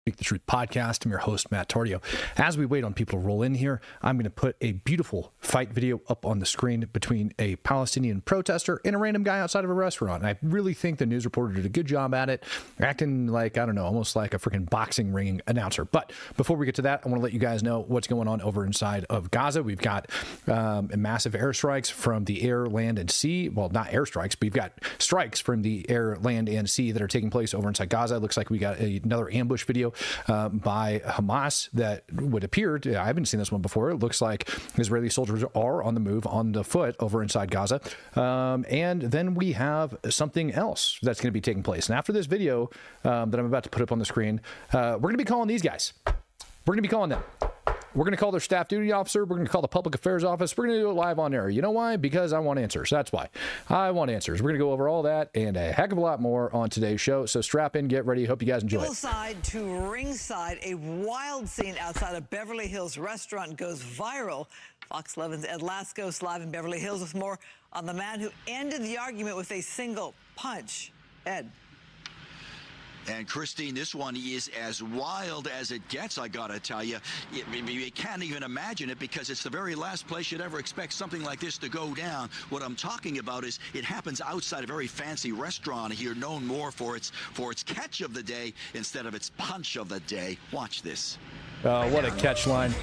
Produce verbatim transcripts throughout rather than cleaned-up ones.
Speak the Truth podcast. I'm your host, Matt Tardio. As we wait on people to roll in here, I'm going to put a beautiful fight video up on the screen between a Palestinian protester and a random guy outside of a restaurant. And I really think the news reporter did a good job at it, acting like, I don't know, almost like a freaking boxing ring announcer. But before we get to that, I want to let you guys know what's going on over inside of Gaza. We've got um, massive airstrikes from the air, land, and sea. Well, not airstrikes, but we've got strikes from the air, land, and sea that are taking place over inside Gaza. It looks like we got a, another ambush video Uh, by Hamas that would appear to, I haven't seen this one before. It looks like Israeli soldiers are on the move, on the foot over inside Gaza. Um, and then we have something else that's going to be taking place. And after this video um, that I'm about to put up on the screen, uh, we're going to be calling these guys. We're going to be calling them. We're going to call their staff duty officer. We're going to call the public affairs office. We're going to do it live on air. You know why? Because I want answers. That's why. I want answers. We're going to go over all that and a heck of a lot more on today's show. So strap in, get ready. Hope you guys enjoy it. Hillside to ringside, a wild scene outside a Beverly Hills restaurant goes viral. Fox eleven's Ed Laskos live in Beverly Hills with more on the man who ended the argument with a single punch. Ed. And Christine, this one is as wild as it gets, I gotta tell you. You, you can't even imagine it because it's the very last place you'd ever expect something like this to go down. What I'm talking about is it happens outside a very fancy restaurant here, known more for its for its catch of the day instead of its punch of the day. Watch this. Oh, what a catch line.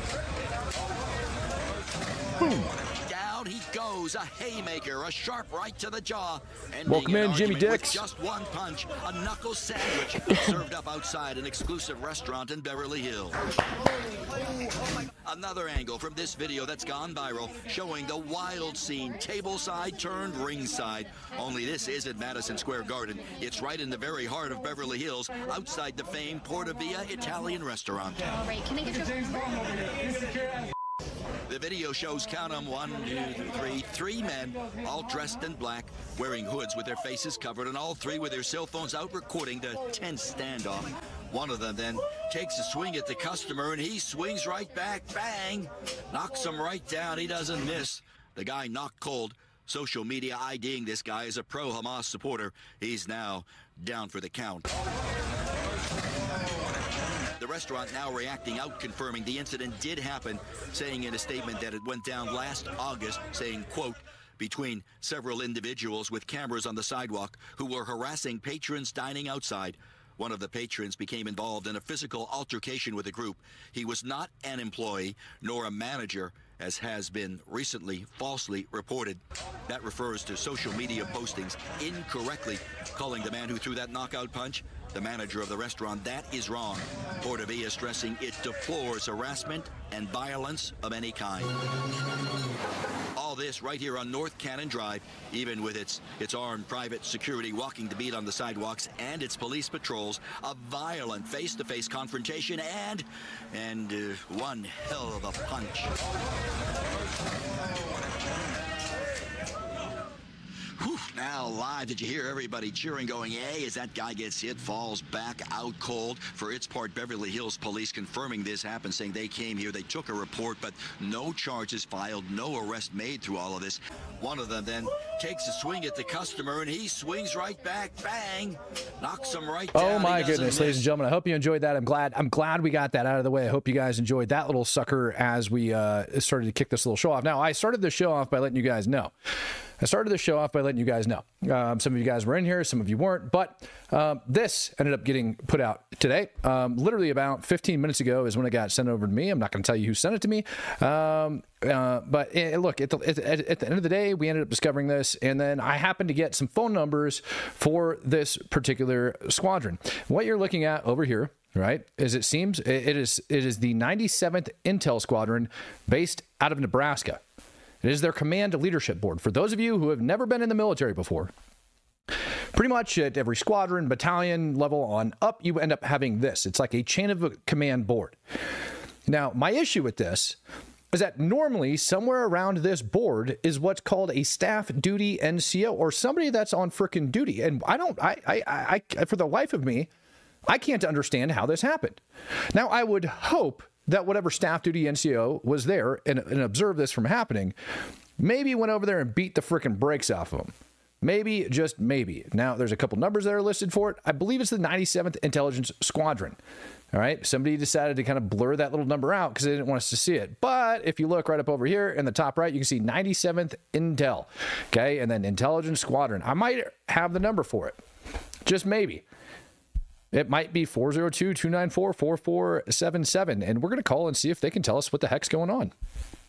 Boom. Down he goes, a haymaker, a sharp right to the jaw. Welcome in, Jimmy Dix. Just one punch, a knuckle sandwich served up outside an exclusive restaurant in Beverly Hills. Another angle from this video that's gone viral, showing the wild scene, tableside turned ringside. Only this isn't Madison Square Garden. It's right in the very heart of Beverly Hills, outside the famed Porta Via Italian restaurant. All right, can I get your... The video shows, count them, one, two, three, three men, all dressed in black, wearing hoods with their faces covered, and all three with their cell phones out recording the tense standoff. One of them then takes a swing at the customer, and he swings right back, bang, knocks him right down. He doesn't miss. The guy knocked cold. Social media IDing this guy as a pro-Hamas supporter. He's now down for the count. The restaurant now reacting out, confirming the incident did happen, saying in a statement that it went down last August, saying, quote, between several individuals with cameras on the sidewalk who were harassing patrons dining outside. One of the patrons became involved in a physical altercation with the group. He was not an employee nor a manager, as has been recently falsely reported. That refers to social media postings incorrectly calling the man who threw that knockout punch the manager of the restaurant. That is wrong. Porta Via stressing it deplores harassment and violence of any kind. All this right here on North Cannon Drive, even with its its armed private security walking the beat on the sidewalks and its police patrols, a violent face-to-face confrontation and and uh, one hell of a punch. Whew, now live, did you hear everybody cheering, going, hey, as that guy gets hit, falls back out cold? For its part, Beverly Hills police confirming this happened, saying they came here, they took a report, but no charges filed, no arrest made through all of this. One of them then takes a swing at the customer, and he swings right back, bang, knocks him right down. Oh my goodness, miss. ladies and gentlemen, I hope you enjoyed that. I'm glad I'm glad we got that out of the way. I hope you guys enjoyed that little sucker as we uh, started to kick this little show off. Now, I started the show off by letting you guys know. I started the show off by letting you guys know. Um, some of you guys were in here, some of you weren't, but um, this ended up getting put out today. Um, literally about fifteen minutes ago is when it got sent over to me. I'm not going to tell you who sent it to me. Um, uh, but uh, look, at the, at, at the end of the day, we ended up discovering this, and then I happened to get some phone numbers for this particular squadron. What you're looking at over here, right, is it seems it, it is it is the ninety-seventh Intel Squadron based out of Nebraska. It is their command leadership board. For those of you who have never been in the military before, pretty much at every squadron, battalion level on up, you end up having this. It's like a chain of command board. Now, my issue with this is that normally somewhere around this board is what's called a staff duty N C O, or somebody that's on frickin' duty. And I don't, I, I, I, for the life of me, I can't understand how this happened. Now, I would hope that whatever staff duty N C O was there and, and observed this from happening, maybe went over there and beat the frickin' brakes off of them. Maybe, just maybe. Now, there's a couple numbers that are listed for it. I believe it's the ninety-seventh Intelligence Squadron. All right. Somebody decided to kind of blur that little number out because they didn't want us to see it. But if you look right up over here in the top right, you can see ninety-seventh Intel. Okay. And then Intelligence Squadron. I might have the number for it. Just maybe. It might be four oh two, two nine four, four four seven seven. And we're going to call and see if they can tell us what the heck's going on.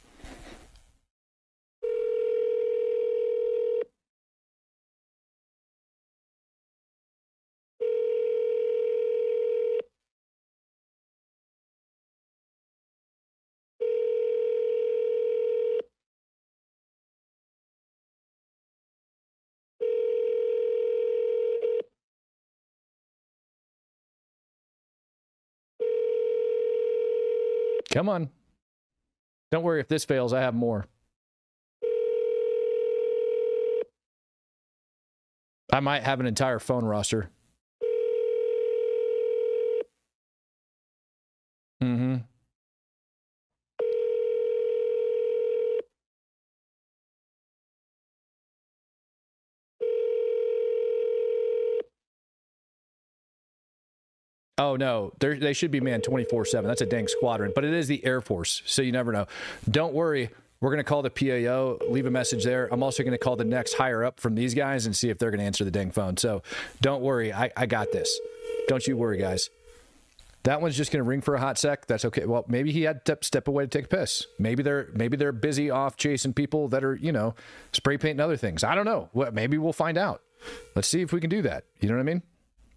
Come on. Don't worry if this fails, I have more. I might have an entire phone roster. Mm-hmm. Oh, no, They're, they should be manned twenty-four seven. That's a dang squadron, but it is the Air Force, so you never know. Don't worry. We're going to call the P A O, leave a message there. I'm also going to call the next higher up from these guys and see if they're going to answer the dang phone. So don't worry. I, I got this. Don't you worry, guys. That one's just going to ring for a hot sec. That's okay. Well, maybe he had to step away to take a piss. Maybe they're maybe they're busy off chasing people that are, you know, spray painting other things. I don't know. Well, maybe we'll find out. Let's see if we can do that. You know what I mean?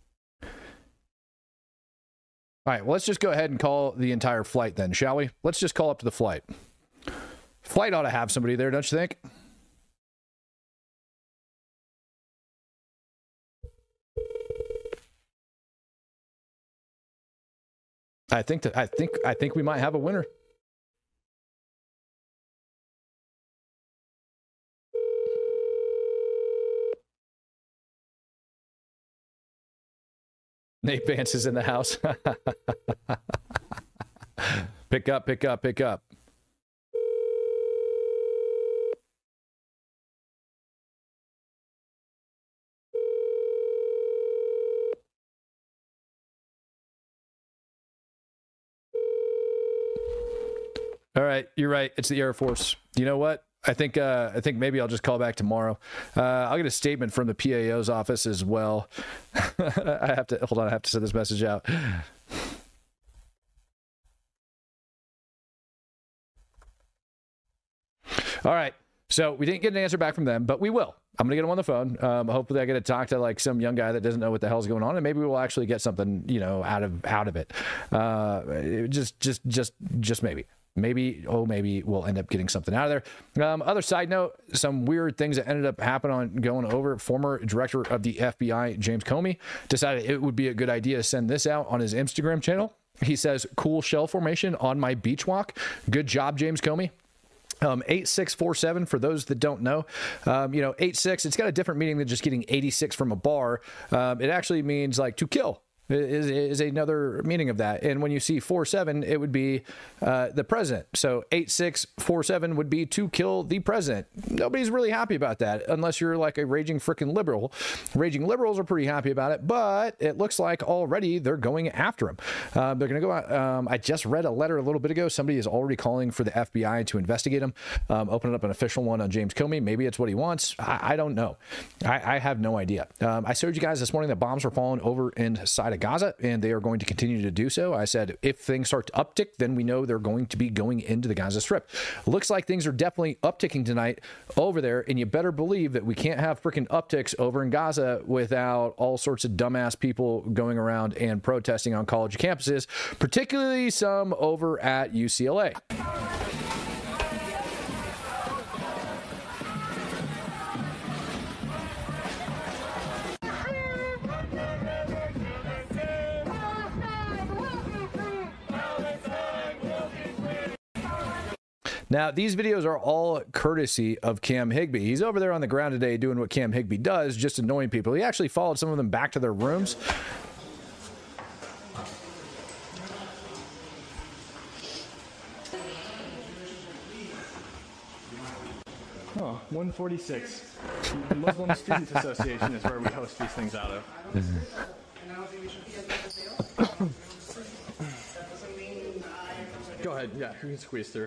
All right, well, let's just go ahead and call the entire flight then, shall we? Let's just call up to the flight. Flight ought to have somebody there, don't you think? I think that I think I think we might have a winner. Nate Vance is in the house. Pick up, pick up, pick up. All right, you're right. It's the Air Force. You know what? I think uh, I think maybe I'll just call back tomorrow. Uh, I'll get a statement from the P A O's office as well. I have to hold on. I have to send this message out. All right. So we didn't get an answer back from them, but we will. I'm gonna get them on the phone. Um, hopefully, I get to talk to like some young guy that doesn't know what the hell's going on, and maybe we'll actually get something, you know, out of out of it. Uh, just, just, just, just maybe. Maybe, oh, maybe we'll end up getting something out of there. Um, other side note, some weird things that ended up happening on going over. Former director of the F B I, James Comey, decided it would be a good idea to send this out on his Instagram channel. He says, cool shell formation on my beach walk. Good job, James Comey. Um, eight six four seven, for those that don't know, um, you know, eight six, it's got a different meaning than just getting eighty-six from a bar. Um, it actually means like to kill. Is, is another meaning of that. And when you see four seven, it would be uh, the president. So eight six four seven would be to kill the president. Nobody's really happy about that unless you're like a raging freaking liberal. Raging liberals are pretty happy about it, but it looks like already they're going after him. Uh, they're going to go out. Um, I just read a letter a little bit ago. Somebody is already calling for the F B I to investigate him, um, opening up an official one on James Comey. Maybe it's what he wants. I, I don't know. I, I have no idea. Um, I showed you guys this morning that bombs were falling over inside of Gaza, and they are going to continue to do so. I said, if things start to uptick, then we know they're going to be going into the Gaza Strip. Looks like things are definitely upticking tonight over there, and you better believe that we can't have freaking upticks over in Gaza without all sorts of dumbass people going around and protesting on college campuses, particularly some over at U C L A. Now, these videos are all courtesy of Cam Higbee. He's over there on the ground today doing what Cam Higbee does, just annoying people. He actually followed some of them back to their rooms. Oh, one forty-six. The Muslim Students Association is where we host these things out of. Go ahead. Yeah, you can squeeze through.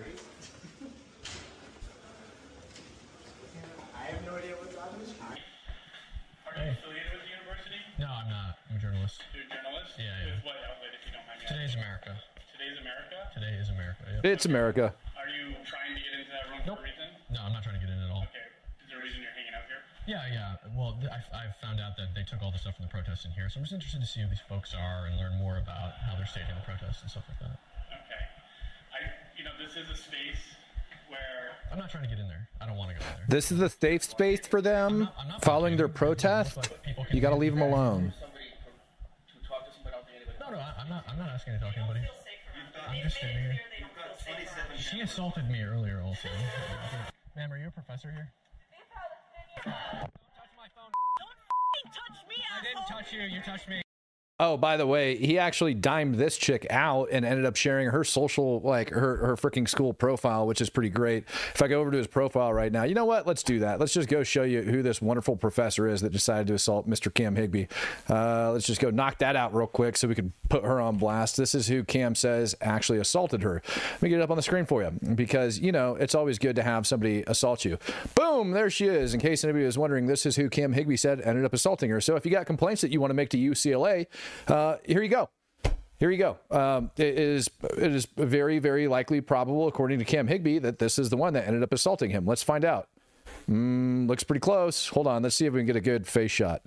I have no idea what's on this. Are you affiliated with the university? No, I'm not. I'm a journalist. You're a journalist? Yeah, yeah. With what outlet, if you don't mind me Today's asking? America. Today's America? Today is America. Yep. It's America. Are you trying to get into that room Nope. for a reason? No, I'm not trying to get in at all. Okay. Is there a reason you're hanging out here? Yeah, yeah. Well, th- I, I found out that they took all the stuff from the protests in here, so I'm just interested to see who these folks are and learn more about how they're staging the protests and stuff like that. Okay. I, you know, this is a space where I'm not trying to get in there. I don't want to go in there. This is a safe space for them. I'm not Following their complaining. protest, Look like people can you got to be leave them there. alone. Somebody from, to talk to somebody. I don't think anybody. No, no, I, I'm not. I'm not asking to talk to anybody. I'm just standing here. She assaulted me earlier, also. Ma'am, are you a professor here? Don't touch my phone. Don't touch me, asshole. I didn't touch you. You touched me. Oh, by the way, he actually dimed this chick out and ended up sharing her social, like her, her freaking school profile, which is pretty great. If I go over to his profile right now, you know what? Let's do that. Let's just go show you who this wonderful professor is that decided to assault Mister Cam Higbee. Uh, let's just go knock that out real quick so we can put her on blast. This is who Cam says actually assaulted her. Let me get it up on the screen for you because, you know, it's always good to have somebody assault you. Boom, there she is. In case anybody was wondering, this is who Cam Higbee said ended up assaulting her. So if you got complaints that you want to make to U C L A, Uh, here you go. Here you go. Um, it is it is very, very likely probable, according to Cam Higbee, that this is the one that ended up assaulting him. Let's find out. Mm, looks pretty close. Hold on. Let's see if we can get a good face shot.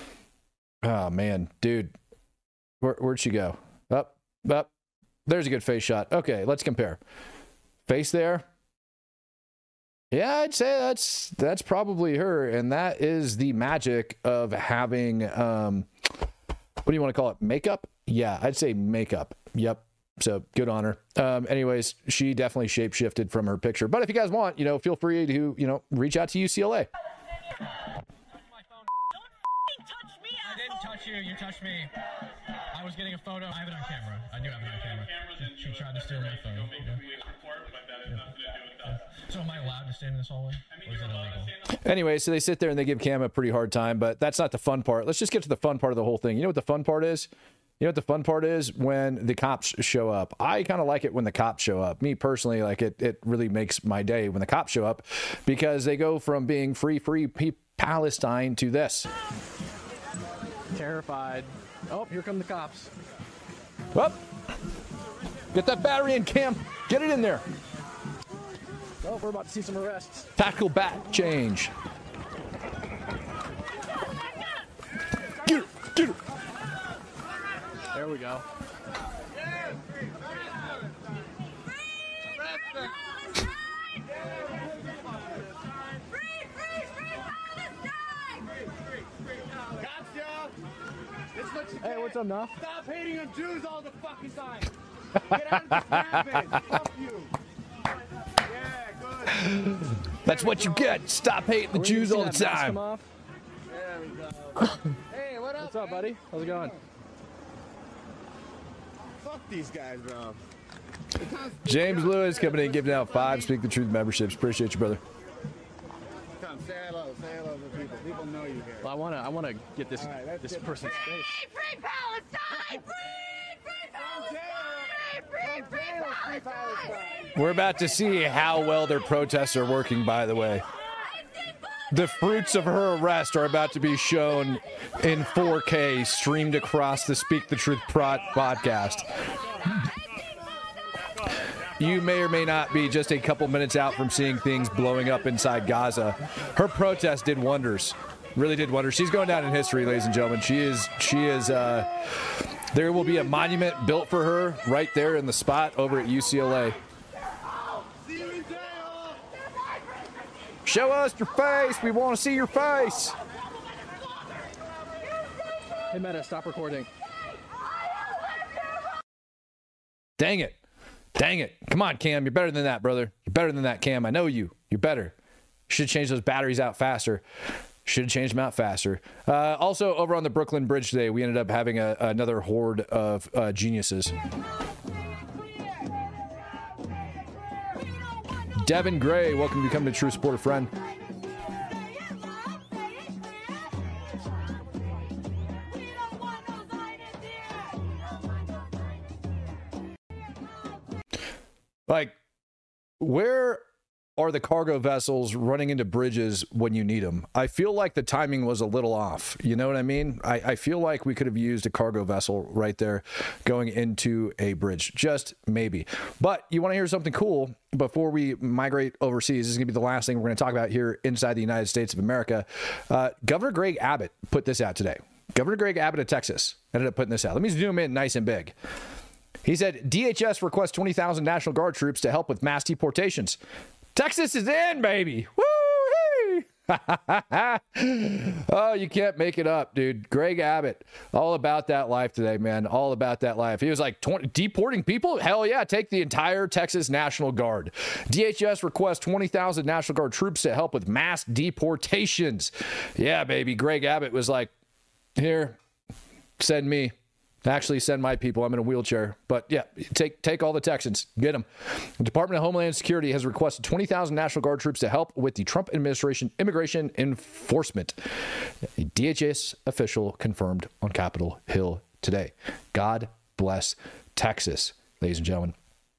Oh, man. Dude. Where, where'd she go? Up, up. There's a good face shot. Okay, let's compare. Face there. Yeah, I'd say that's that's probably her. And that is the magic of having... Um, what do you want to call it? Makeup? Yeah, I'd say makeup. Yep. So good on her. Um, anyways, she definitely shape shifted from her picture. But if you guys want, you know, feel free to, you know, reach out to U C L A. I didn't touch you. You touched me. I was getting a photo. I have it on camera. I do have it on camera. She, she tried to steal my phone. Yeah. So am I allowed to stand in this hallway? Or is it illegal? Anyway, so they sit there and they give Cam a pretty hard time, but that's not the fun part. Let's just get to the fun part of the whole thing. You know what the fun part is? You know what the fun part is? When the cops show up. I kind of like it when the cops show up. Me personally, like it, it really makes my day when the cops show up because they go from being free, free pe- Palestine to this. Terrified. Oh, here come the cops. Up. Get that battery in, Cam. Get it in there. Oh, we're about to see some arrests. Tactical bat change. Get her, get her. There we go. Hey, what's up, Nuff? Stop hating on Jews all the fucking time. Get out of this rampage. Fuck you. Yeah, good. That's what you get. Stop hating the Are we Jews gonna all the see that mask come time. off? There we go. Hey, what up? What's up, buddy? How's it going? Fuck these guys, bro. James Lewis coming in, giving out five Speak the Truth memberships. Appreciate you, brother. Come, say hello. Say hello to people. People know you here. Well, I wanna, I wanna get this, All right, let's this get- person's face. Free Palestine! Free! Free Palestine! Free, free Palestine! We're about to see how well their protests are working, by the way. The fruits of her arrest are about to be shown in four K, streamed across the Speak the Truth prod podcast. You may or may not be just a couple minutes out from seeing things blowing up inside Gaza. Her protest did wonders. Really did wonders. She's going down in history, ladies and gentlemen. She is, she is, uh, there will be a monument built for her right there in the spot over at U C L A. Show us your face. We want to see your face. Hey, Meta, stop recording. Dang it. Dang it. Come on, Cam. You're better than that, brother. You're better than that, Cam. I know you. You're better. Should change those batteries out faster. Should have changed them out faster. Uh, also, over on the Brooklyn Bridge today, we ended up having a, another horde of uh, geniuses. Devin Gray, welcome to become a true supporter friend. Like, where are the cargo vessels running into bridges when you need them? I feel like the timing was a little off. You know what I mean? I, I feel like we could have used a cargo vessel right there going into a bridge. Just maybe. But you want to hear something cool before we migrate overseas? This is going to be the last thing we're going to talk about here inside the United States of America. Uh, Governor Greg Abbott put this out today. Governor Greg Abbott of Texas ended up putting this out. Let me zoom in nice and big. He said, D H S requests twenty thousand National Guard troops to help with mass deportations. Texas is in, baby. Woo! Oh, you can't make it up, dude. Greg Abbott, all about that life today, man. All about that life. He was like, twenty, deporting people? Hell yeah, take the entire Texas National Guard. D H S requests twenty thousand National Guard troops to help with mass deportations. Yeah, baby. Greg Abbott was like, here, send me. Actually, send my people. I'm in a wheelchair. But yeah, take take all the Texans. Get them. The Department of Homeland Security has requested twenty thousand National Guard troops to help with the Trump administration immigration enforcement. A D H S official confirmed on Capitol Hill today. God bless Texas, ladies and gentlemen.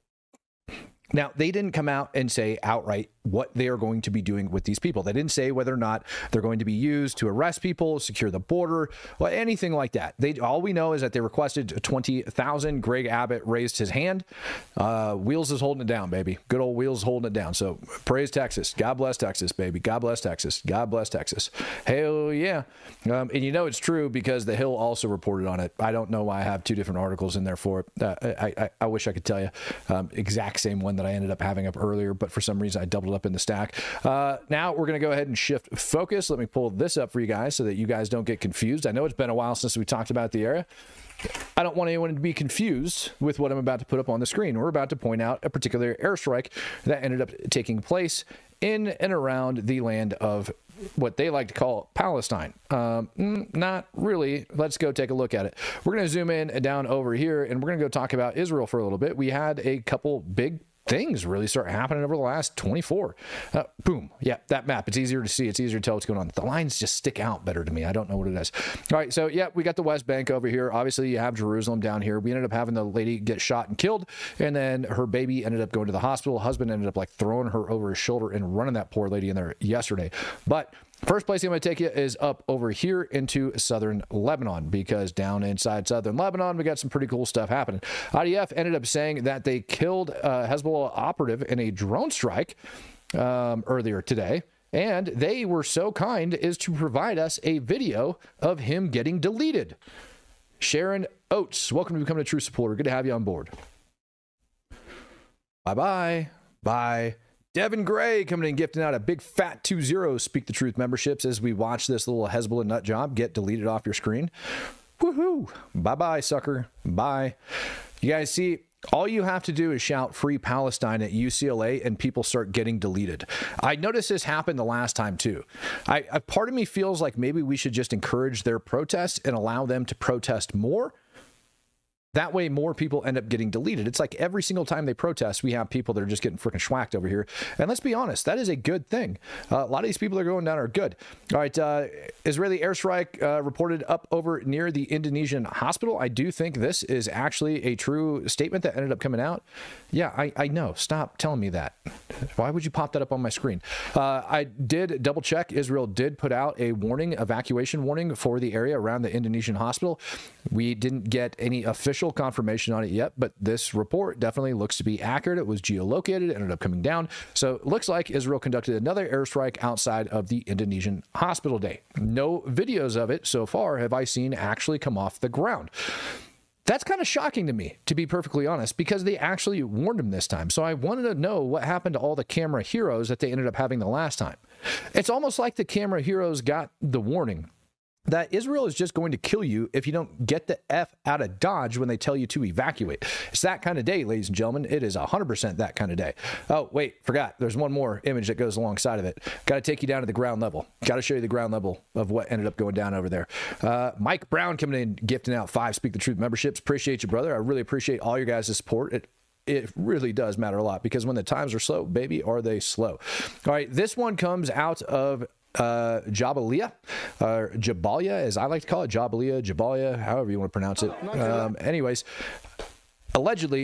Now, they didn't come out and say outright what they are going to be doing with these people. They didn't say whether or not they're going to be used to arrest people, secure the border, or anything like that. They all we know is that they requested twenty thousand. Greg Abbott raised his hand. Uh, Wheels is holding it down, baby. Good old Wheels holding it down. So praise Texas. God bless Texas, baby. God bless Texas. God bless Texas. Hell yeah. Um, and you know it's true because The Hill also reported on it. I don't know why I have two different articles in there for it. Uh, I, I, I wish I could tell you. Um, exact same one that I ended up having up earlier, but for some reason I doubled up in the stack. Uh, now we're going to go ahead and shift focus. Let me pull this up for you guys so that you guys don't get confused. I know it's been a while since we talked about the area. I don't want anyone to be confused with what I'm about to put up on the screen. We're about to point out a particular airstrike that ended up taking place in and around the land of what they like to call Palestine. Um, not really. Let's go take a look at it. We're going to zoom in and down over here, and we're going to go talk about Israel for a little bit. We had a couple big things really start happening over the last twenty-four. Uh, boom. Yeah, that map. It's easier to see. It's easier to tell what's going on. The lines just stick out better to me. I don't know what it is. All right. So, yeah, we got the West Bank over here. Obviously, you have Jerusalem down here. We ended up having the lady get shot and killed, and then her baby ended up going to the hospital. Husband ended up like throwing her over his shoulder and running that poor lady in there yesterday. But first place I'm going to take you is up over here into southern Lebanon, because down inside southern Lebanon, we got some pretty cool stuff happening. I D F ended up saying that they killed a Hezbollah operative in a drone strike um, earlier today, and they were so kind as to provide us a video of him getting deleted. Sharon Oates, welcome to becoming a true supporter. Good to have you on board. Bye-bye. Bye. Devin Gray coming in gifting out a big fat two zero Speak the Truth memberships as we watch this little Hezbollah nut job get deleted off your screen. Woohoo. Bye-bye, sucker. Bye. You guys see, all you have to do is shout Free Palestine at U C L A and people start getting deleted. I noticed this happened the last time too. I, I part of me feels like maybe we should just encourage their protests and allow them to protest more. That way, more people end up getting deleted. It's like every single time they protest, we have people that are just getting freaking schwacked over here. And let's be honest, that is a good thing. Uh, a lot of these people that are going down are good. All right, uh, Israeli airstrike uh, reported up over near the Indonesian hospital. I do think this is actually a true statement that ended up coming out. Yeah, I, I know. Stop telling me that. Why would you pop that up on my screen? Uh, I did double check. Israel did put out a warning, evacuation warning for the area around the Indonesian hospital. We didn't get any official confirmation on it yet, but this report definitely looks to be accurate. It was geolocated, ended up coming down. So it looks like Israel conducted another airstrike outside of the Indonesian hospital day. No videos of it so far have I seen actually come off the ground. That's kind of shocking to me, to be perfectly honest, because they actually warned him this time. So I wanted to know what happened to all the camera heroes that they ended up having the last time. It's almost like the camera heroes got the warning that Israel is just going to kill you if you don't get the F out of Dodge when they tell you to evacuate. It's that kind of day, ladies and gentlemen. It is one hundred percent that kind of day. Oh, wait, forgot. There's one more image that goes alongside of it. Got to take you down to the ground level. Got to show you the ground level of what ended up going down over there. Uh, Mike Brown coming in, gifting out five Speak the Truth memberships. Appreciate you, brother. I really appreciate all your guys' support. It It really does matter a lot, because when the times are slow, baby, are they slow. All right, this one comes out of uh, Jabalia, or Jabalia, as I like to call it, Jabalia, Jabalia, however you want to pronounce it. Um, anyways, allegedly,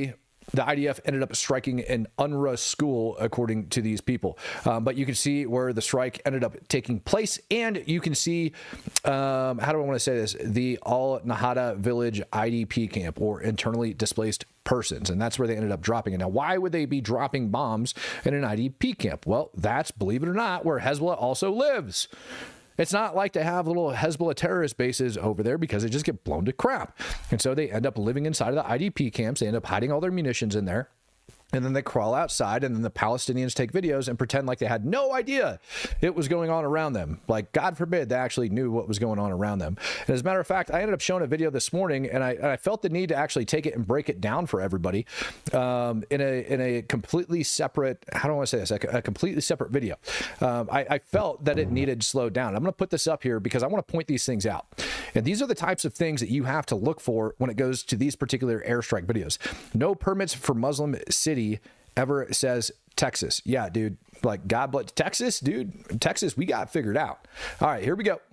the I D F ended up striking an U N R W A school, according to these people. Um, but you can see where the strike ended up taking place, and you can see, um, how do I want to say this, the Al-Nahda Village I D P camp, or internally displaced persons, and that's where they ended up dropping it. Now, why would they be dropping bombs in an I D P camp? Well, that's, believe it or not, where Hezbollah also lives. It's not like they have little Hezbollah terrorist bases over there, because they just get blown to crap. And so they end up living inside of the I D P camps. They end up hiding all their munitions in there. And then they crawl outside, and then the Palestinians take videos and pretend like they had no idea it was going on around them. Like, God forbid they actually knew what was going on around them. And as a matter of fact, I ended up showing a video this morning, and I, and I felt the need to actually take it and break it down for everybody um, in a in a completely separate, how do I want to say this, a, a completely separate video. Um, I, I felt that it needed slowed down. I'm going to put this up here because I want to point these things out. And these are the types of things that you have to look for when it goes to these particular airstrike videos. No permits for Muslim city ever says Texas. Yeah, dude. Like, God bless Texas, dude. Texas, we got figured out. All right, here we go.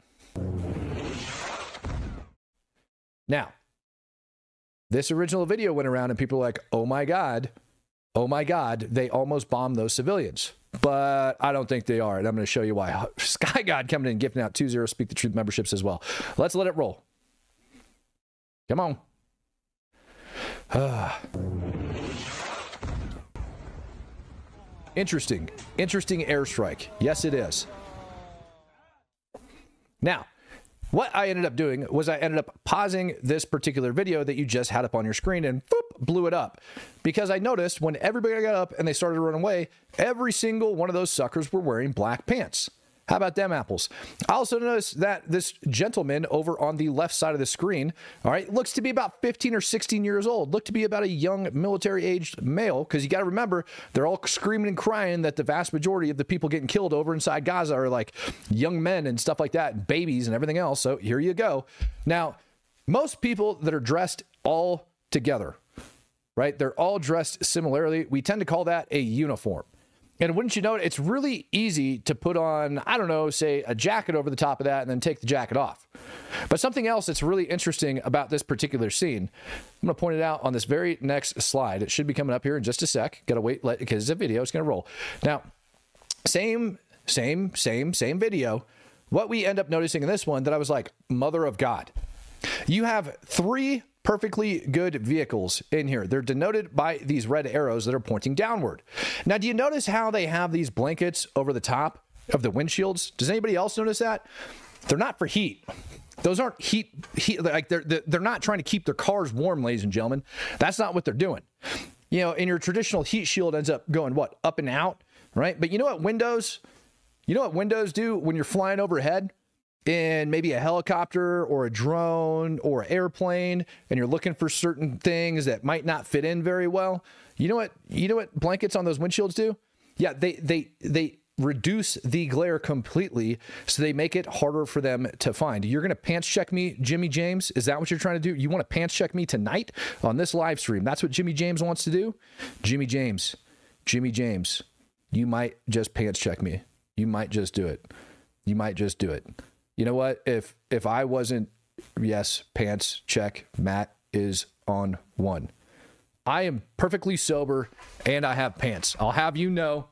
Now, this original video went around and people were like, oh my God, oh my God, they almost bombed those civilians. But I don't think they are, and I'm going to show you why. Sky God coming in and gifting out two zero Speak the Truth memberships as well. Let's let it roll. Come on. Ah. Interesting. Interesting airstrike. Yes, it is. Now, what I ended up doing was I ended up pausing this particular video that you just had up on your screen and boop, blew it up. Because I noticed when everybody got up and they started to run away, every single one of those suckers were wearing black pants. How about them apples? I also noticed that this gentleman over on the left side of the screen, all right, looks to be about fifteen or sixteen years old, looked to be about a young military-aged male, because you got to remember, they're all screaming and crying that the vast majority of the people getting killed over inside Gaza are like young men and stuff like that, and babies and everything else. So here you go. Now, most people that are dressed all together, right, they're all dressed similarly. We tend to call that a uniform. And wouldn't you know it, it's really easy to put on, I don't know, say a jacket over the top of that and then take the jacket off. But something else that's really interesting about this particular scene, I'm going to point it out on this very next slide. It should be coming up here in just a sec. Got to wait, let, because it's a video. It's going to roll. Now, same, same, same, same video. What we end up noticing in this one that I was like, mother of God. You have three perfectly good vehicles in here. They're denoted by these red arrows that are pointing downward. Now, do you notice how they have these blankets over the top of the windshields? Does anybody else notice that? They're not for heat. Those aren't heat, heat like they're, they're not trying to keep their cars warm, ladies and gentlemen. That's not what they're doing. You know, in your traditional heat shield ends up going, what, up and out, right? But you know what windows, you know what windows do when you're flying overhead? In maybe a helicopter or a drone or an airplane, and you're looking for certain things that might not fit in very well. You know what? You know what blankets on those windshields do? Yeah, they they they reduce the glare completely, so they make it harder for them to find. You're gonna pants check me, Jimmy James? Is that what you're trying to do? You want to pants check me tonight on this live stream? That's what Jimmy James wants to do? Jimmy James, Jimmy James, you might just pants check me. You might just do it. You might just do it. You know what? If if I wasn't, yes, pants, check, Matt is on one. I am perfectly sober and I have pants. I'll have you know.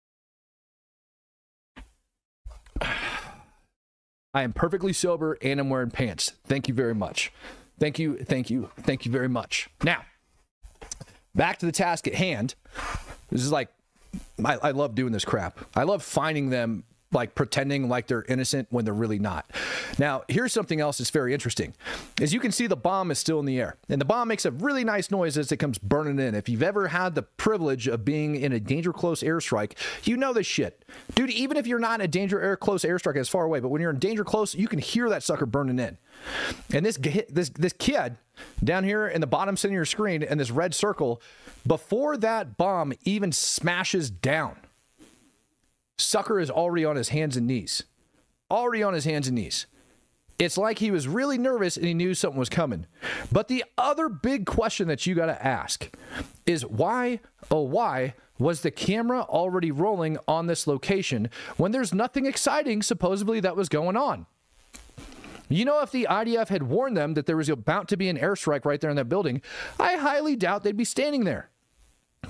I am perfectly sober and I'm wearing pants. Thank you very much. Thank you, thank you, thank you very much. Now, back to the task at hand. This is like, I, I love doing this crap. I love finding them like pretending like they're innocent when they're really not. Now, here's something else that's very interesting. As you can see, the bomb is still in the air. And the bomb makes a really nice noise as it comes burning in. If you've ever had the privilege of being in a danger close airstrike, you know this shit. Dude, even if you're not in a danger air close airstrike as far away, but when you're in danger close, you can hear that sucker burning in. And this, this, this kid down here in the bottom center of your screen in this red circle, before that bomb even smashes down, sucker is already on his hands and knees. Already on his hands and knees. It's like he was really nervous and he knew something was coming. But the other big question that you got to ask is why, oh why, was the camera already rolling on this location when there's nothing exciting supposedly that was going on? You know, if the I D F had warned them that there was about to be an airstrike right there in that building, I highly doubt they'd be standing there.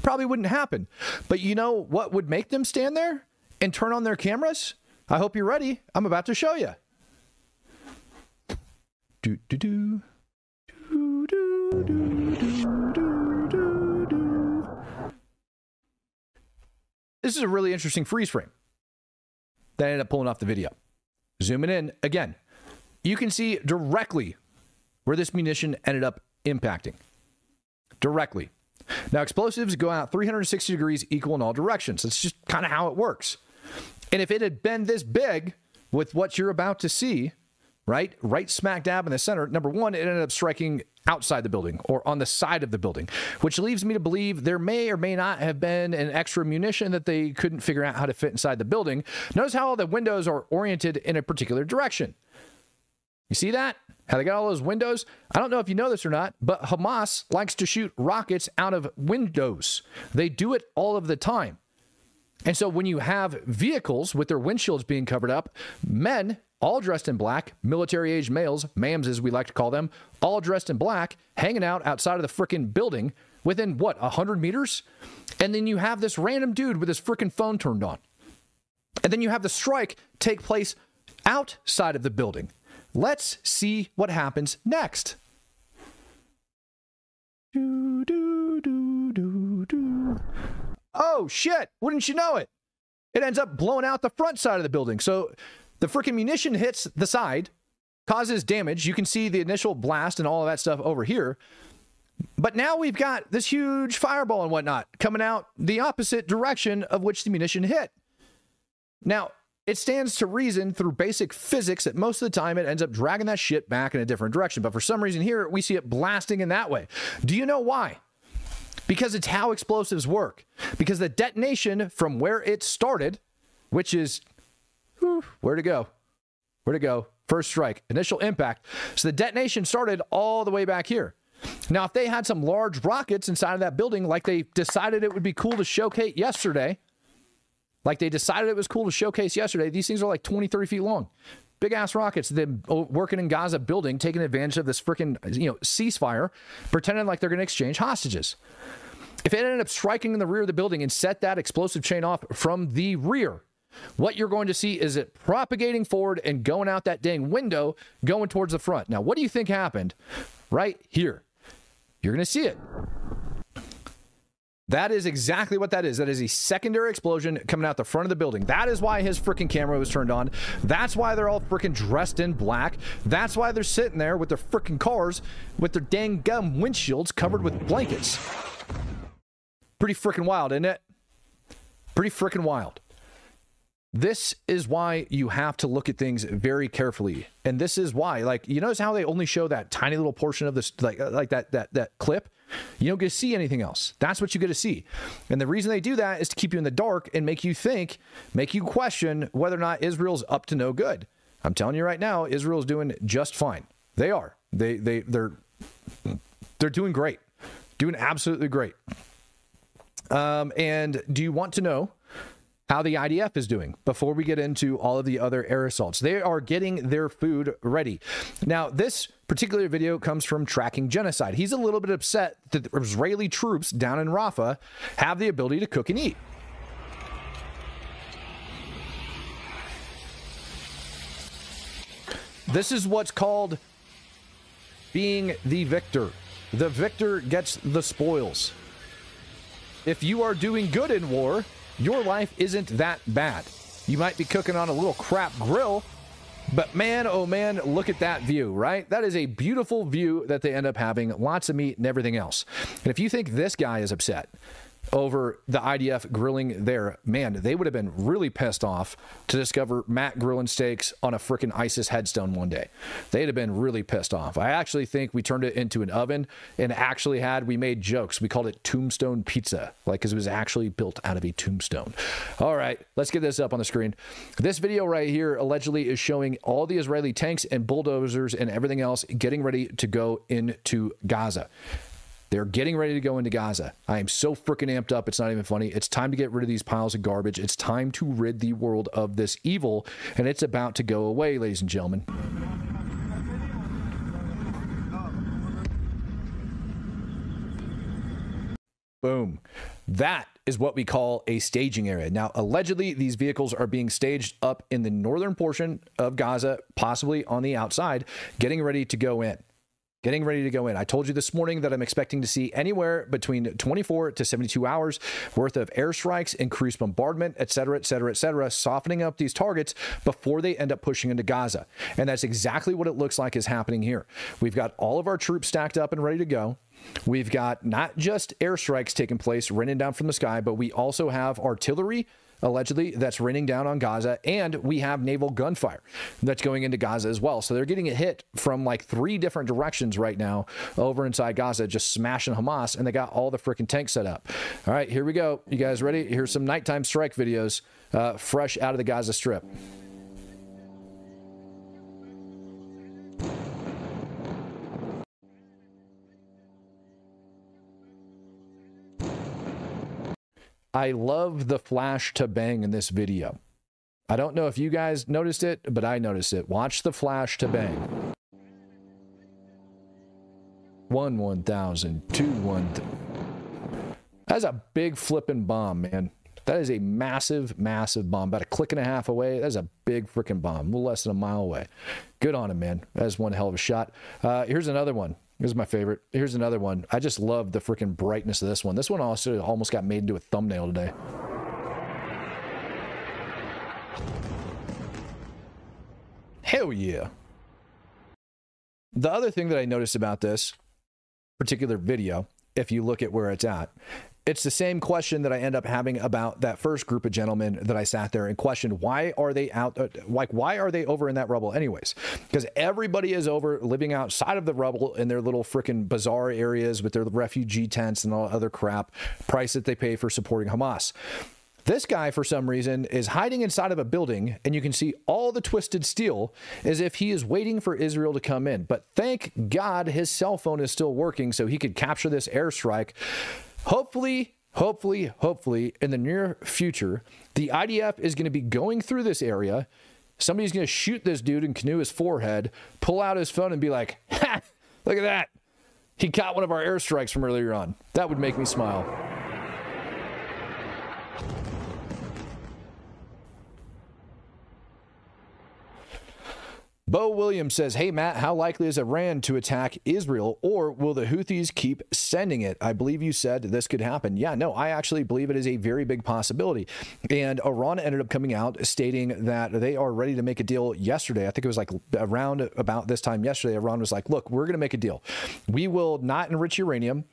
Probably wouldn't happen. But you know what would make them stand there and turn on their cameras? I hope you're ready. I'm about to show you. Do, do, do. Do, do, do, do, do, do, do. This is a really interesting freeze frame that I ended up pulling off the video. Zooming in again, you can see directly where this munition ended up impacting. Directly. Now, explosives go out three hundred sixty degrees equal in all directions. That's just kind of how it works. And if it had been this big with what you're about to see, right, right smack dab in the center, number one, it ended up striking outside the building or on the side of the building, which leaves me to believe there may or may not have been an extra munition that they couldn't figure out how to fit inside the building. Notice how all the windows are oriented in a particular direction. You see that? How they got all those windows? I don't know if you know this or not, but Hamas likes to shoot rockets out of windows. They do it all of the time. And so when you have vehicles with their windshields being covered up, men all dressed in black, military-age males, mams as we like to call them, all dressed in black, hanging out outside of the frickin' building within, what, one hundred meters? And then you have this random dude with his frickin' phone turned on. And then you have the strike take place outside of the building. Let's see what happens next. Do, do, do, do, do. Oh, shit. Wouldn't you know it? It ends up blowing out the front side of the building. So the freaking munition hits the side, causes damage. You can see the initial blast and all of that stuff over here. But now we've got this huge fireball and whatnot coming out the opposite direction of which the munition hit. Now, it stands to reason through basic physics that most of the time it ends up dragging that shit back in a different direction. But for some reason here, we see it blasting in that way. Do you know why? Because it's how explosives work. Because the detonation from where it started, which is, whew, where to go? Where to go? First strike, initial impact. So the detonation started all the way back here. Now, if they had some large rockets inside of that building, like they decided it would be cool to showcase yesterday, like they decided it was cool to showcase yesterday, these things are like twenty, thirty feet long. Big ass rockets. They've been working in Gaza building, taking advantage of this freaking, you know, ceasefire, pretending like they're going to exchange hostages. If it ended up striking in the rear of the building and set that explosive chain off from the rear, what you're going to see is it propagating forward and going out that dang window, going towards the front. Now, what do you think happened right here? You're going to see it. That is exactly what that is. That is a secondary explosion coming out the front of the building. That is why his freaking camera was turned on. That's why they're all freaking dressed in black. That's why they're sitting there with their freaking cars with their dang gum windshields covered with blankets. Pretty freaking wild, isn't it? Pretty freaking wild. This is why you have to look at things very carefully. And this is why, like, you notice how they only show that tiny little portion of this, like, like that, that, that clip? You don't get to see anything else. That's what you get to see. And the reason they do that is to keep you in the dark and make you think, make you question whether or not Israel's up to no good. I'm telling you right now, Israel's doing just fine. They are. They, they, they're, they're doing great. Doing absolutely great. Um, and do you want to know how the I D F is doing before we get into all of the other air assaults? They are getting their food ready. Now, this particular video comes from Tracking Genocide. He's a little bit upset that the Israeli troops down in Rafah have the ability to cook and eat. This is what's called being the victor. The victor gets the spoils. If you are doing good in war, your life isn't that bad. You might be cooking on a little crap grill, but man, oh man, look at that view, right? That is a beautiful view that they end up having, lots of meat and everything else. And if you think this guy is upset over the I D F grilling there, man, they would have been really pissed off to discover Matt grilling steaks on a freaking ISIS headstone one day. They'd have been really pissed off. I actually think we turned it into an oven and actually had, we made jokes. We called it tombstone pizza, like, because it was actually built out of a tombstone. All right, let's get this up on the screen. This video right here allegedly is showing all the Israeli tanks and bulldozers and everything else getting ready to go into Gaza. They're getting ready to go into Gaza. I am so freaking amped up. It's not even funny. It's time to get rid of these piles of garbage. It's time to rid the world of this evil, and it's about to go away, ladies and gentlemen. Boom. That is what we call a staging area. Now, allegedly, these vehicles are being staged up in the northern portion of Gaza, possibly on the outside, getting ready to go in. Getting ready to go in. I told you this morning that I'm expecting to see anywhere between twenty-four to seventy-two hours worth of airstrikes, increased bombardment, et cetera, et cetera, et cetera, softening up these targets before they end up pushing into Gaza. And that's exactly what it looks like is happening here. We've got all of our troops stacked up and ready to go. We've got not just airstrikes taking place, raining down from the sky, but we also have artillery, allegedly, that's raining down on Gaza, and we have naval gunfire that's going into Gaza as well. So they're getting a hit from like three different directions right now over inside Gaza, just smashing Hamas, and they got all the freaking tanks set up. All right, here we go. You guys ready? Here's some nighttime strike videos uh, fresh out of the Gaza Strip. I love the flash to bang in this video. I don't know if you guys noticed it, but I noticed it. Watch the flash to bang. One, one thousand, two, one. Th That's a big flipping bomb, man. That is a massive, massive bomb. About a click and a half away. That's a big freaking bomb. A little less than a mile away. Good on him, man. That's one hell of a shot. Uh, here's another one. This is my favorite. Here's another one. I just love the freaking brightness of this one. This one also almost got made into a thumbnail today. Hell yeah. The other thing that I noticed about this particular video, if you look at where it's at, it's the same question that I end up having about that first group of gentlemen that I sat there and questioned. Why are they out? Uh, like, why are they over in that rubble anyways? Because everybody is over living outside of the rubble in their little freaking bizarre areas with their refugee tents and all other crap, price that they pay for supporting Hamas. This guy, for some reason, is hiding inside of a building, and you can see all the twisted steel as if he is waiting for Israel to come in. But thank God his cell phone is still working so he could capture this airstrike. Hopefully, hopefully, hopefully, in the near future, the I D F is going to be going through this area. Somebody's going to shoot this dude and canoe his forehead, pull out his phone and be like, ha, look at that. He caught one of our airstrikes from earlier on. That would make me smile. Bo Williams says, hey, Matt, how likely is Iran to attack Israel, or will the Houthis keep sending it? I believe you said this could happen. Yeah, no, I actually believe it is a very big possibility. And Iran ended up coming out stating that they are ready to make a deal yesterday. I think it was like around about this time yesterday. Iran was like, look, we're going to make a deal. We will not enrich uranium.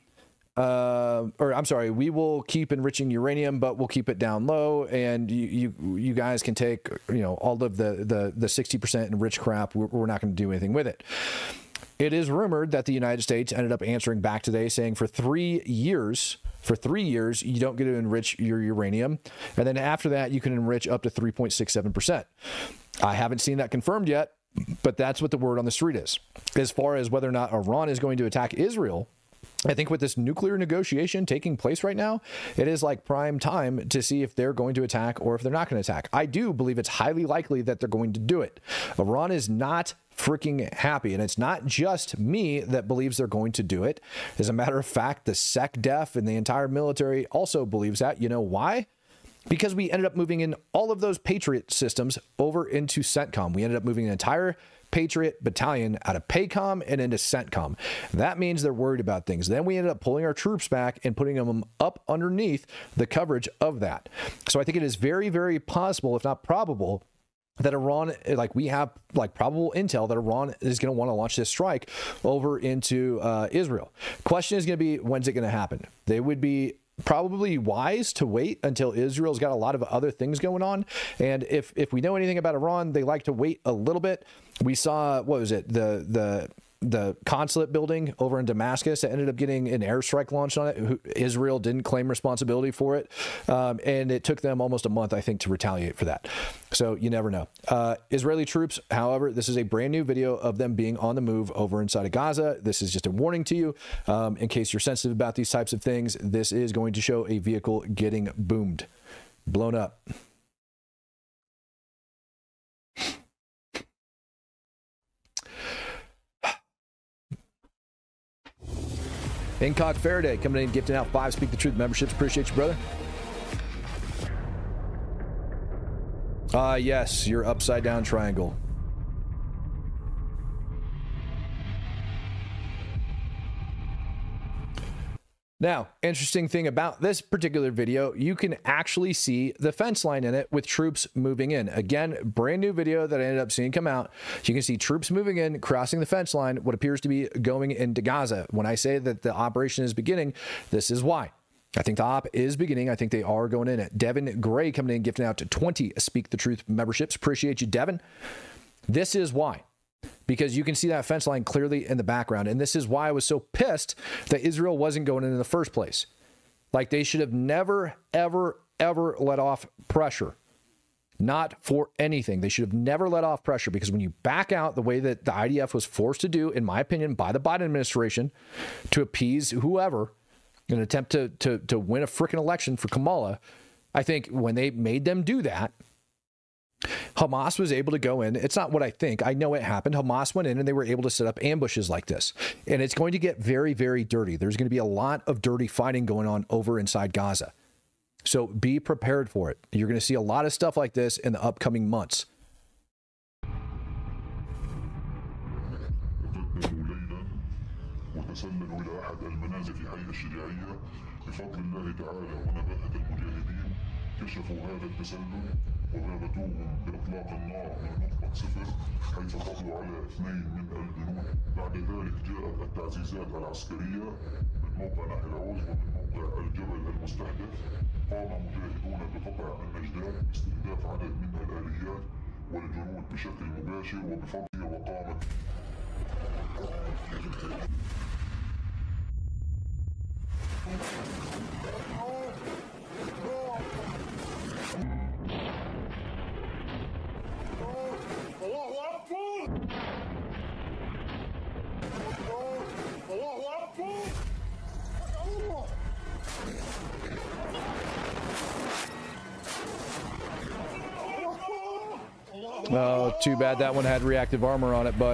Uh, or I'm sorry, we will keep enriching uranium, but we'll keep it down low, and you you, you guys can take, you know, all of the the the sixty percent enriched crap. We're, we're not going to do anything with it. It is rumored that the United States ended up answering back today saying for three years, for three years, you don't get to enrich your uranium, and then after that, you can enrich up to three point six seven percent. I haven't seen that confirmed yet, but that's what the word on the street is. As far as whether or not Iran is going to attack Israel, I think with this nuclear negotiation taking place right now, it is like prime time to see if they're going to attack or if they're not going to attack. I do believe it's highly likely that they're going to do it. Iran is not freaking happy, and it's not just me that believes they're going to do it. As a matter of fact, the SecDef and the entire military also believes that. You know why? Because we ended up moving in all of those Patriot systems over into CENTCOM. We ended up moving an entire Patriot battalion out of PACOM and into CENTCOM. That means they're worried about things. Then we ended up pulling our troops back and putting them up underneath the coverage of that. So I think it is very, very possible, if not probable, that Iran, like we have like probable intel that Iran is going to want to launch this strike over into uh, Israel. Question is going to be, when's it going to happen? They would be probably wise to wait until Israel's got a lot of other things going on. And if if we know anything about Iran, they like to wait a little bit. We saw, what was it, the the the consulate building over in Damascus that ended up getting an airstrike launched on it. Israel didn't claim responsibility for it. Um, and it took them almost a month, I think, to retaliate for that. So you never know. Uh, Israeli troops, however, this is a brand new video of them being on the move over inside of Gaza. This is just a warning to you. Um, in case you're sensitive about these types of things, this is going to show a vehicle getting boomed, blown up. Incog Faraday coming in, gifting out five Speak the Truth memberships. Appreciate you, brother. Ah, uh, yes, your upside down triangle. Now, interesting thing about this particular video, you can actually see the fence line in it with troops moving in. Again, brand new video that I ended up seeing come out. You can see troops moving in, crossing the fence line, what appears to be going into Gaza. When I say that the operation is beginning, this is why. I think the op is beginning. I think they are going in it. Devin Gray coming in, gifting out to twenty Speak the Truth memberships. Appreciate you, Devin. This is why. Because you can see that fence line clearly in the background. And this is why I was so pissed that Israel wasn't going in in the first place. Like, they should have never, ever, ever let off pressure. Not for anything. They should have never let off pressure, because when you back out the way that the I D F was forced to do, in my opinion, by the Biden administration to appease whoever in an attempt to, to, to win a freaking election for Kamala, I think when they made them do that, Hamas was able to go in. It's not what I think. I know it happened. Hamas went in and they were able to set up ambushes like this. And it's going to get very, very dirty. There's going to be a lot of dirty fighting going on over inside Gaza. So be prepared for it. You're going to see a lot of stuff like this in the upcoming months. كشفوا هذا التسلل وغابتوهم بإطلاق النار من نقطة صفر حيث قضوا على اثنين من الجنود. بعد ذلك جاءت التعزيزات العسكرية من موقع نهر العوز ومن موقع الجبل المستهدف. قام مجاهدون بقطع النجدات باستهداف عدد من الآليات والجنود بشكل مباشر وبفضل وقامت Oh, too bad that one had reactive armor on it, bud.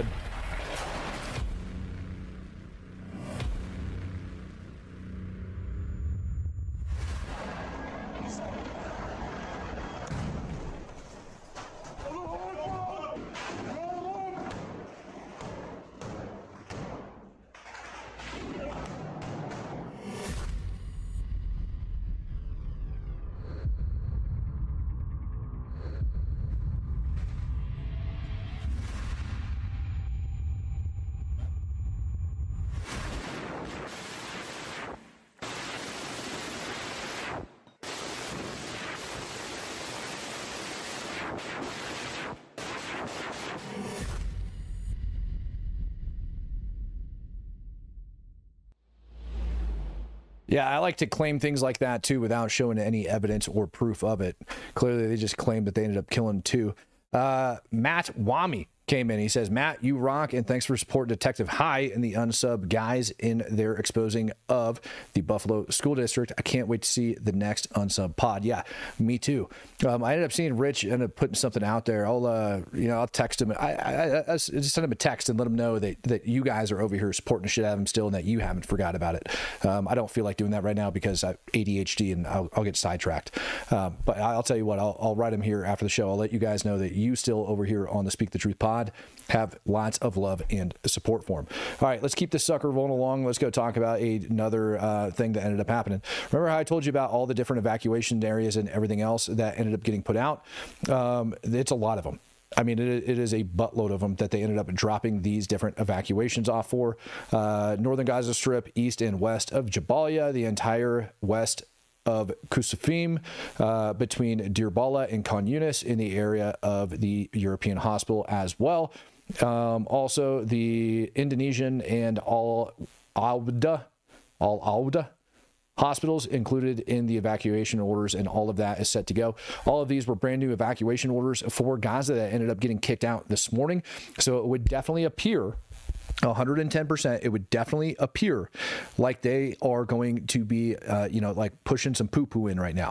Yeah, I like to claim things like that too without showing any evidence or proof of it. Clearly, they just claimed that they ended up killing two. Uh, Matt Wami came in. He says, Matt, you rock, and thanks for supporting Detective High and the unsub guys in their exposing of the Buffalo School District. I can't wait to see the next unsub pod. Yeah, me too. Um, I ended up seeing Rich end up putting something out there. I'll, uh, you know, I'll text him. I, I, I just send him a text and let him know that, that you guys are over here supporting the shit out of him still and that you haven't forgot about it. Um, I don't feel like doing that right now because I have A D H D and I'll, I'll get sidetracked. Um, but I'll tell you what, I'll, I'll write him here after the show. I'll let you guys know that you still over here on the Speak the Truth pod have lots of love and support for him. All right, let's keep this sucker rolling along. Let's go talk about a, another uh, thing that ended up happening. Remember how I told you about all the different evacuation areas and everything else that ended up getting put out? Um, it's a lot of them. I mean, it, it is a buttload of them that they ended up dropping these different evacuations off for. Uh, Northern Gaza Strip, east and west of Jabalia, the entire west of Kusufim, uh, between Deir Bala and Khan Yunis in the area of the European hospital as well. Um, also, the Indonesian and Al Auda, Al Auda hospitals included in the evacuation orders, and all of that is set to go. All of these were brand new evacuation orders for Gaza that ended up getting kicked out this morning. So it would definitely appear one hundred ten percent, it would definitely appear like they are going to be, uh, you know, like pushing some poo-poo in right now.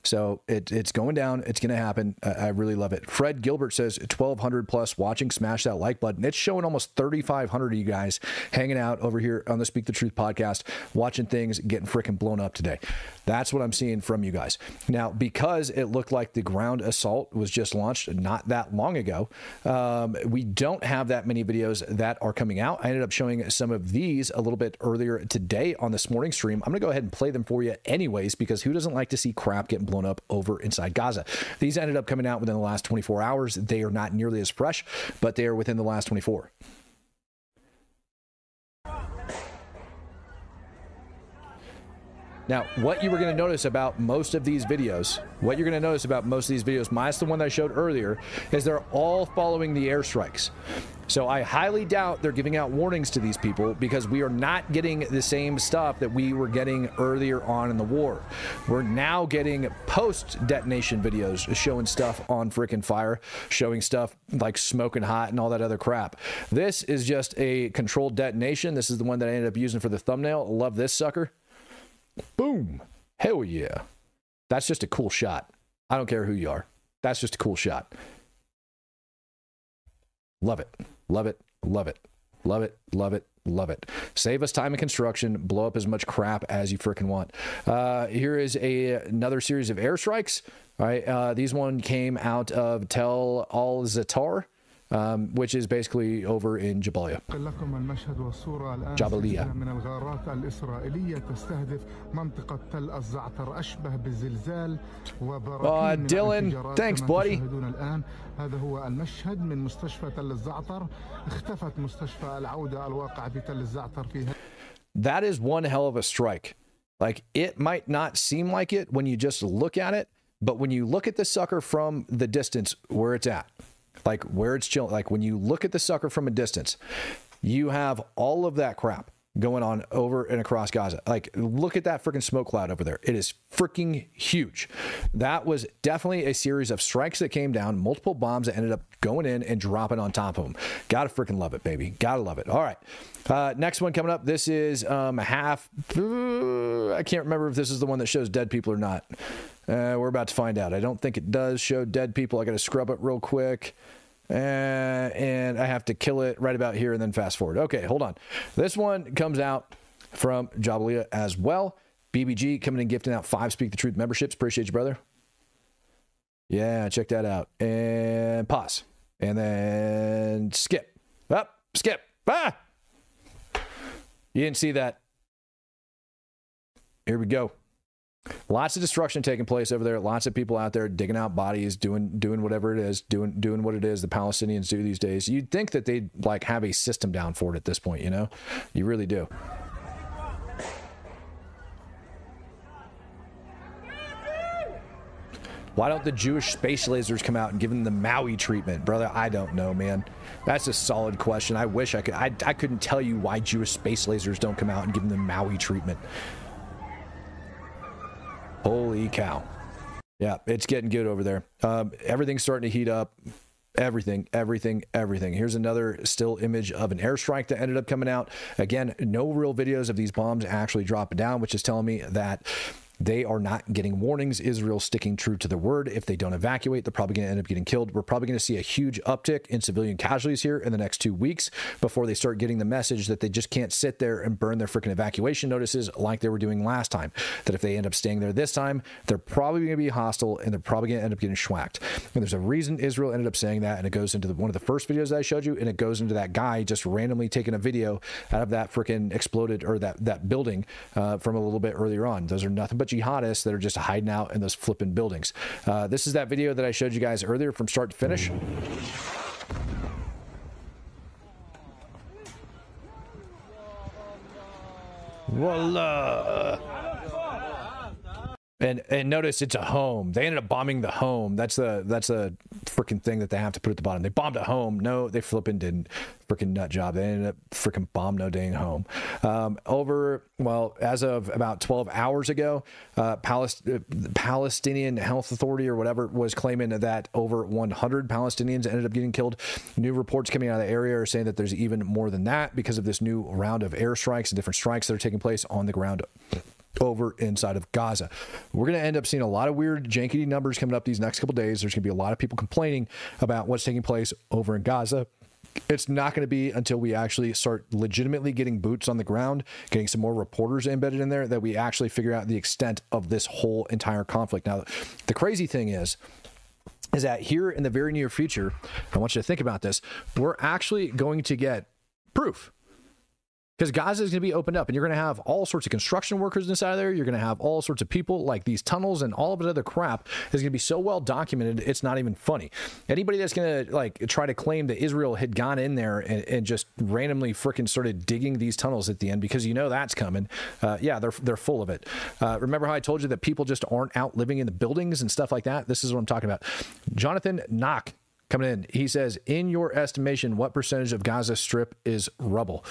So it, it's going down. It's going to happen. I, I really love it. Fred Gilbert says twelve hundred plus watching. Smash that like button. It's showing almost thirty-five hundred of you guys hanging out over here on the Speak the Truth podcast, watching things getting freaking blown up today. That's what I'm seeing from you guys. Now, because it looked like the ground assault was just launched not that long ago, um, we don't have that many videos that are coming out. I ended up showing some of these a little bit earlier today on this morning stream. I'm going to go ahead and play them for you anyways, because who doesn't like to see crap getting blown up over inside Gaza? These ended up coming out within the last twenty-four hours. They are not nearly as fresh, but they are within the last twenty-four. Now, what you were going to notice about most of these videos, what you're going to notice about most of these videos, minus the one that I showed earlier, is they're all following the airstrikes. So I highly doubt they're giving out warnings to these people, because we are not getting the same stuff that we were getting earlier on in the war. We're now getting post-detonation videos showing stuff on freaking fire, showing stuff like smoking hot and all that other crap. This is just a controlled detonation. This is the one that I ended up using for the thumbnail. Love this sucker. Boom. Hell yeah. That's just a cool shot. I don't care who you are. That's just a cool shot. Love it. Love it. Love it. Love it. Love it. Love it. Save us time in construction. Blow up as much crap as you freaking want. Uh, here is a, another series of airstrikes. All right. Uh, these one came out of Tel Al-Zatar. Um, which is basically over in Jabalia. Jabalia. Uh, Dylan, thanks, buddy. هذا هو المشهد من مستشفى تل الزعتر. اختفت مستشفى العودة الواقع في تل الزعتر في. That is one hell of a strike. Like, it might not seem like it when you just look at it, but when you look at the sucker from the distance where it's at, like where it's chilling, like when you look at the sucker from a distance, you have all of that crap going on over and across Gaza. Like, look at that freaking smoke cloud over there. It is freaking huge. That was definitely a series of strikes that came down, multiple bombs that ended up going in and dropping on top of them. Gotta freaking love it, baby. Gotta love it. All right. Uh, next one coming up. This is um, half. Uh, I can't remember if this is the one that shows dead people or not. Uh, we're about to find out. I don't think it does show dead people. I got to scrub it real quick. Uh, and I have to kill it right about here and then fast forward. Okay, hold on. This one comes out from Jabalia as well. B B G coming and gifting out five Speak the Truth memberships. Appreciate you, brother. Yeah, check that out. And pause. And then skip. Up, skip. Ah! You didn't see that. Here we go. Lots of destruction taking place over there. Lots of people out there digging out bodies, doing doing whatever it is, doing doing what it is the Palestinians do these days. You'd think that they'd like have a system down for it at this point, you know? You really do. Why don't the Jewish space lasers come out and give them the Maui treatment, brother? I don't know, man. That's a solid question. I wish I could. I, I couldn't tell you why Jewish space lasers don't come out and give them the Maui treatment. Holy cow. Yeah, it's getting good over there. Um, everything's starting to heat up. Everything, everything, everything. Here's another still image of an airstrike that ended up coming out. Again, no real videos of these bombs actually dropping down, which is telling me that they are not getting warnings. Israel's sticking true to their word. If they don't evacuate, they're probably going to end up getting killed. We're probably going to see a huge uptick in civilian casualties here in the next two weeks before they start getting the message that they just can't sit there and burn their freaking evacuation notices like they were doing last time. That if they end up staying there this time, they're probably going to be hostile and they're probably going to end up getting schwacked. And there's a reason Israel ended up saying that, and it goes into the, one of the first videos that I showed you, and it goes into that guy just randomly taking a video out of that freaking exploded or that, that building uh, from a little bit earlier on. Those are nothing but jihadists that are just hiding out in those flipping buildings. Uh, this is that video that I showed you guys earlier from start to finish. Voila. And and notice it's a home. They ended up bombing the home. That's the that's a freaking thing that they have to put at the bottom. They bombed a home. No, they flipping didn't. Freaking nut job. They ended up freaking bomb no dang home. Um, over well, as of about twelve hours ago, uh, Palest- uh, Palestinian Health Authority or whatever was claiming that over one hundred Palestinians ended up getting killed. New reports coming out of the area are saying that there's even more than that because of this new round of airstrikes and different strikes that are taking place on the ground over inside of Gaza. We're going to end up seeing a lot of weird jankety numbers coming up these next couple days. There's going to be a lot of people complaining about what's taking place over in Gaza. It's not going to be until we actually start legitimately getting boots on the ground, getting some more reporters embedded in there, that we actually figure out the extent of this whole entire conflict. Now, the crazy thing is, is that here in the very near future, I want you to think about this, we're actually going to get proof. Because Gaza is going to be opened up, and you're going to have all sorts of construction workers inside there. You're going to have all sorts of people, like these tunnels and all of the other crap is going to be so well documented, it's not even funny. Anybody that's going to like try to claim that Israel had gone in there and, and just randomly freaking started digging these tunnels at the end, because you know that's coming. Uh, yeah, they're they're full of it. Uh, remember how I told you that people just aren't out living in the buildings and stuff like that? This is what I'm talking about. Jonathan Knock coming in. He says, in your estimation, what percentage of Gaza Strip is rubble?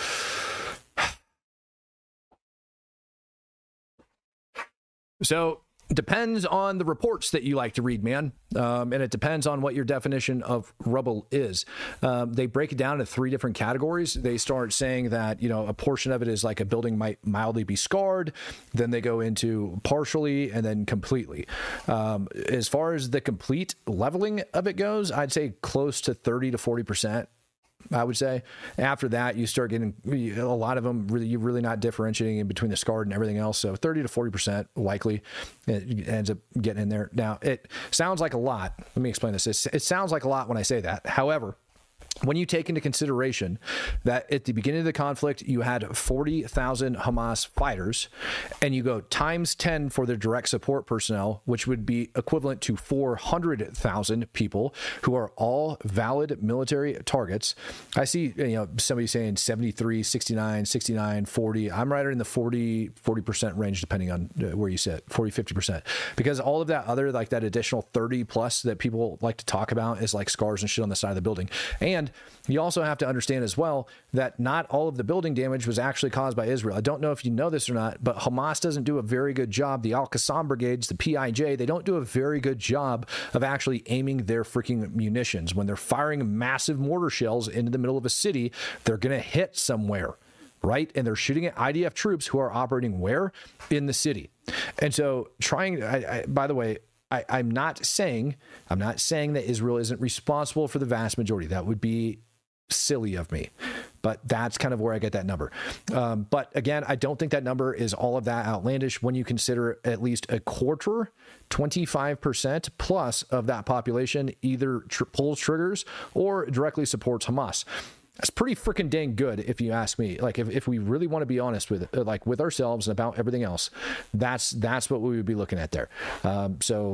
So depends on the reports that you like to read, man. Um, and it depends on what your definition of rubble is. Um, they break it down into three different categories. They start saying that, you know, a portion of it is like a building might mildly be scarred. Then they go into partially and then completely. Um, as far as the complete leveling of it goes, I'd say close to thirty to forty percent. I would say. After that, you start getting a lot of them. Really, you're really not differentiating in between the scarred and everything else. So thirty to forty percent likely it ends up getting in there. Now, it sounds like a lot. Let me explain this. It's, it sounds like a lot when I say that. However, when you take into consideration that at the beginning of the conflict, you had forty thousand Hamas fighters, and you go times ten for their direct support personnel, which would be equivalent to four hundred thousand people who are all valid military targets. I see, you know, somebody saying seventy-three, sixty-nine, sixty-nine, forty. I'm right in the forty, forty percent range, depending on where you sit, forty, fifty percent. Because all of that other, like that additional thirty plus that people like to talk about is like scars and shit on the side of the building. And you also have to understand as well that not all of the building damage was actually caused by Israel. I don't know if you know this or not, but Hamas doesn't do a very good job. The Al-Qassam brigades, the P I J, they don't do a very good job of actually aiming their freaking munitions. When they're firing massive mortar shells into the middle of a city, they're going to hit somewhere, right? And they're shooting at I D F troops who are operating where? In the city. And so trying, I, I, by the way, I, I'm not saying, I'm not saying that Israel isn't responsible for the vast majority. That would be silly of me, but that's kind of where I get that number. Um, but again, I don't think that number is all of that outlandish when you consider at least a quarter, twenty-five percent plus of that population either tr- pulls triggers or directly supports Hamas. That's pretty freaking dang good, if you ask me. Like, if, if we really want to be honest with it, like with ourselves and about everything else, that's that's what we would be looking at there. Um, so,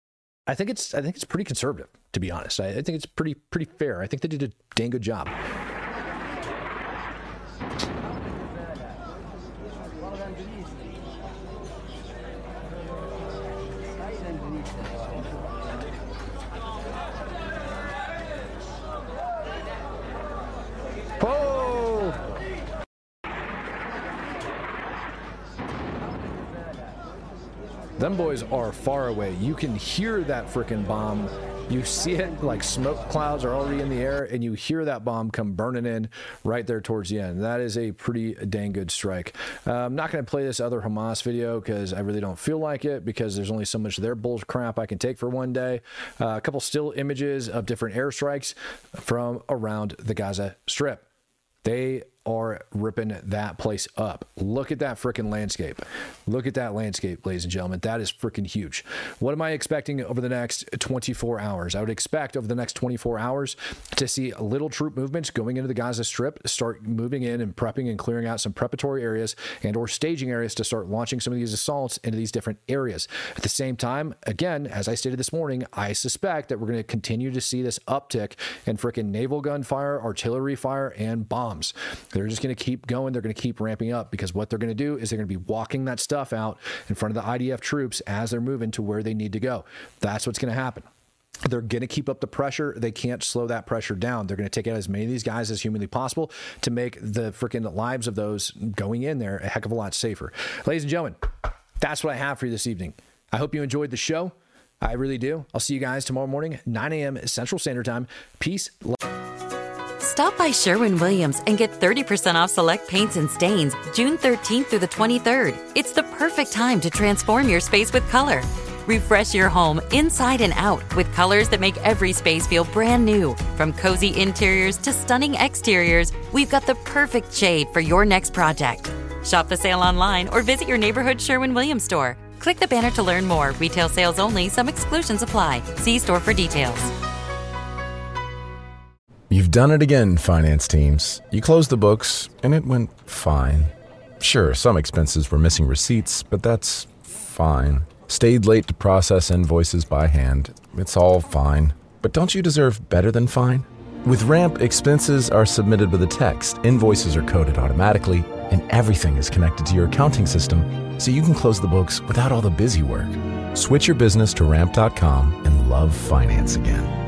I think it's I think it's pretty conservative, to be honest. I, I think it's pretty pretty fair. I think they did a dang good job. Them boys are far away. You can hear that freaking bomb. You see it, like smoke clouds are already in the air, and you hear that bomb come burning in right there towards the end. That is a pretty dang good strike. Uh, I'm not going to play this other Hamas video because I really don't feel like it, because there's only so much of their bull crap I can take for one day. Uh, a couple still images of different airstrikes from around the Gaza Strip. They are ripping that place up. Look at that freaking landscape. Look at that landscape, ladies and gentlemen. That is freaking huge. What am I expecting over the next twenty-four hours? I would expect over the next twenty-four hours to see little troop movements going into the Gaza Strip, start moving in and prepping and clearing out some preparatory areas and or staging areas to start launching some of these assaults into these different areas. At the same time, again, as I stated this morning, I suspect that we're going to continue to see this uptick in freaking naval gunfire, artillery fire, and bombs. They're just going to keep going. They're going to keep ramping up, because what they're going to do is they're going to be walking that stuff out in front of the I D F troops as they're moving to where they need to go. That's what's going to happen. They're going to keep up the pressure. They can't slow that pressure down. They're going to take out as many of these guys as humanly possible to make the freaking lives of those going in there a heck of a lot safer. Ladies and gentlemen, that's what I have for you this evening. I hope you enjoyed the show. I really do. I'll see you guys tomorrow morning, nine a.m. Central Standard Time. Peace. Love. Stop by Sherwin-Williams and get thirty percent off select paints and stains June thirteenth through the twenty-third. It's the perfect time to transform your space with color. Refresh your home inside and out with colors that make every space feel brand new. From cozy interiors to stunning exteriors, we've got the perfect shade for your next project. Shop the sale online or visit your neighborhood Sherwin-Williams store. Click the banner to learn more. Retail sales only. Some exclusions apply. See store for details. You've done it again, finance teams. You closed the books, and it went fine. Sure, some expenses were missing receipts, but that's fine. Stayed late to process invoices by hand. It's all fine. But don't you deserve better than fine? With Ramp, expenses are submitted with a text, invoices are coded automatically, and everything is connected to your accounting system, so you can close the books without all the busy work. Switch your business to ramp dot com and love finance again.